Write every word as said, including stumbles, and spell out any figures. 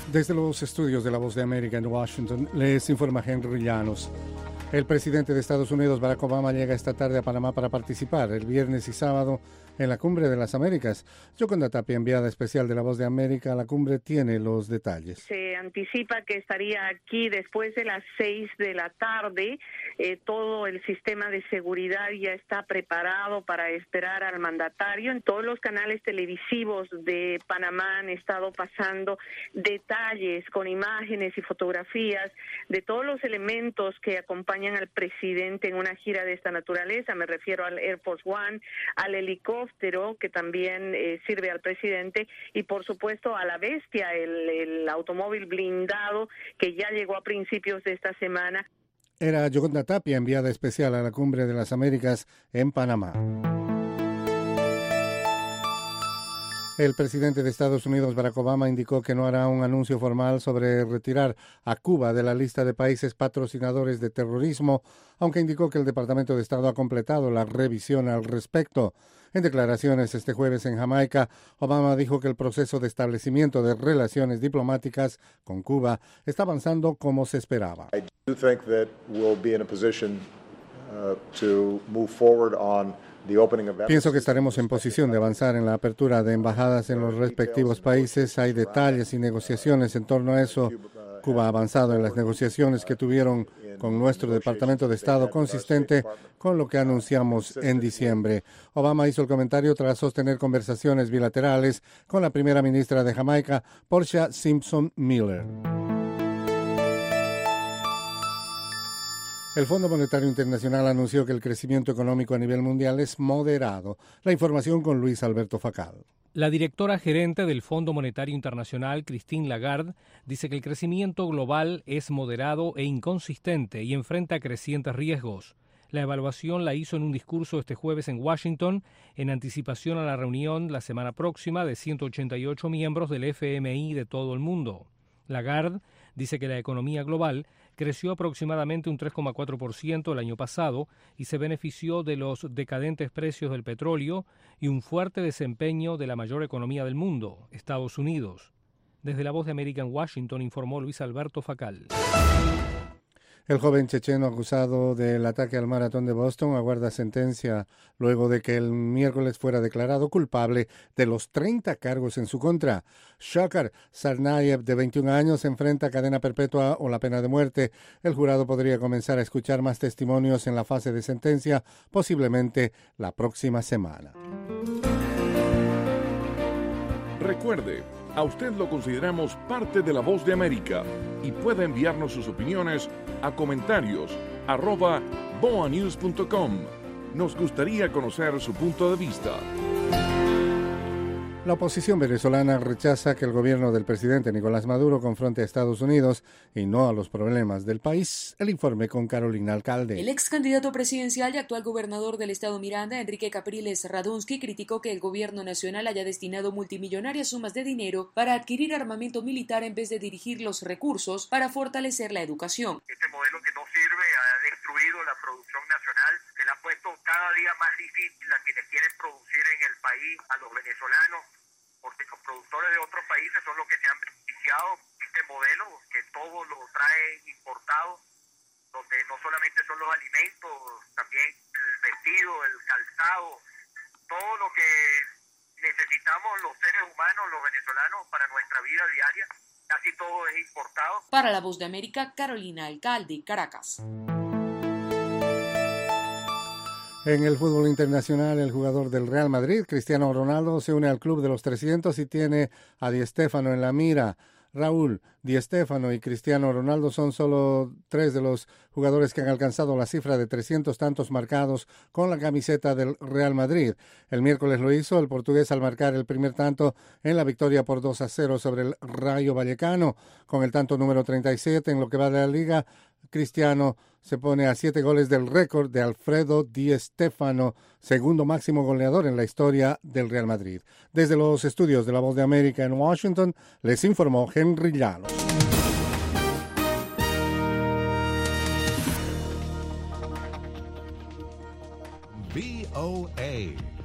Desde los estudios de La Voz de América en Washington, les informa Henry Llanos. El presidente de Estados Unidos, Barack Obama, llega esta tarde a Panamá para participar el viernes y sábado en la Cumbre de las Américas. Yoconda Tapia, enviada especial de La Voz de América a la cumbre, tiene los detalles. Se anticipa que estaría aquí después de las seis de la tarde. Eh, todo el sistema de seguridad ya está preparado para esperar al mandatario. En todos los canales televisivos de Panamá han estado pasando detalles con imágenes y fotografías de todos los elementos que acompañan al presidente en una gira de esta naturaleza. Me refiero al Air Force One, al helicóptero que también eh, sirve al presidente y por supuesto a la Bestia, el, el automóvil blindado que ya llegó a principios de esta semana. Era Yoconda Tapia, enviada especial a la Cumbre de las Américas en Panamá. El presidente de Estados Unidos, Barack Obama, indicó que no hará un anuncio formal sobre retirar a Cuba de la lista de países patrocinadores de terrorismo, aunque indicó que el Departamento de Estado ha completado la revisión al respecto. En declaraciones este jueves en Jamaica, Obama dijo que el proceso de establecimiento de relaciones diplomáticas con Cuba está avanzando como se esperaba. I do think that we'll be in a position uh, to move forward on Pienso que estaremos en posición de avanzar en la apertura de embajadas en los respectivos países. Hay detalles y negociaciones en torno a eso. Cuba ha avanzado en las negociaciones que tuvieron con nuestro Departamento de Estado, consistente con lo que anunciamos en diciembre. Obama hizo el comentario tras sostener conversaciones bilaterales con la primera ministra de Jamaica, Portia Simpson Miller. El Fondo Monetario Internacional anunció que el crecimiento económico a nivel mundial es moderado. La información con Luis Alberto Facal. La directora gerente del Fondo Monetario Internacional, Christine Lagarde, dice que el crecimiento global es moderado e inconsistente y enfrenta crecientes riesgos. La evaluación la hizo en un discurso este jueves en Washington, en anticipación a la reunión la semana próxima de ciento ochenta y ocho miembros del F M I de todo el mundo. Lagarde dice que la economía global creció aproximadamente un tres coma cuatro por ciento el año pasado y se benefició de los decadentes precios del petróleo y un fuerte desempeño de la mayor economía del mundo, Estados Unidos. Desde La Voz de América en Washington informó Luis Alberto Facal. El joven checheno acusado del ataque al maratón de Boston aguarda sentencia luego de que el miércoles fuera declarado culpable de los treinta cargos en su contra. Shokar Tsarnaev, de veintiún años, enfrenta cadena perpetua o la pena de muerte. El jurado podría comenzar a escuchar más testimonios en la fase de sentencia, posiblemente la próxima semana. Recuerde, a usted lo consideramos parte de La Voz de América y puede enviarnos sus opiniones a comentarios arroba boanews punto com. Nos gustaría conocer su punto de vista. La oposición venezolana rechaza que el gobierno del presidente Nicolás Maduro confronte a Estados Unidos y no a los problemas del país. El informe con Carolina Alcalde. El ex candidato presidencial y actual gobernador del estado Miranda, Enrique Capriles Radonsky, criticó que el gobierno nacional haya destinado multimillonarias sumas de dinero para adquirir armamento militar en vez de dirigir los recursos para fortalecer la educación. Este modelo que no sirve ha destruido la producción nacional, se le ha puesto cada día más difícil a quienes quieren producir en el país, a los venezolanos, porque los productores de otros países son los que se han beneficiado de este modelo, que todo lo trae importado, donde no solamente son los alimentos, también el vestido, el calzado, todo lo que necesitamos los seres humanos, los venezolanos, para nuestra vida diaria, casi todo es importado. Para La Voz de América, Carolina Alcalde, Caracas. En el fútbol internacional, el jugador del Real Madrid, Cristiano Ronaldo, se une al club de los trescientos y tiene a Di Stéfano en la mira. Raúl, Di Stéfano y Cristiano Ronaldo son solo tres de los jugadores que han alcanzado la cifra de trescientos tantos marcados con la camiseta del Real Madrid. El miércoles lo hizo el portugués al marcar el primer tanto en la victoria por dos a cero sobre el Rayo Vallecano. Con el tanto número treinta y siete en lo que va de la liga, Cristiano se pone a siete goles del récord de Alfredo Di Stéfano, segundo máximo goleador en la historia del Real Madrid. Desde los estudios de La Voz de América en Washington, les informó Henry Llanos. V O A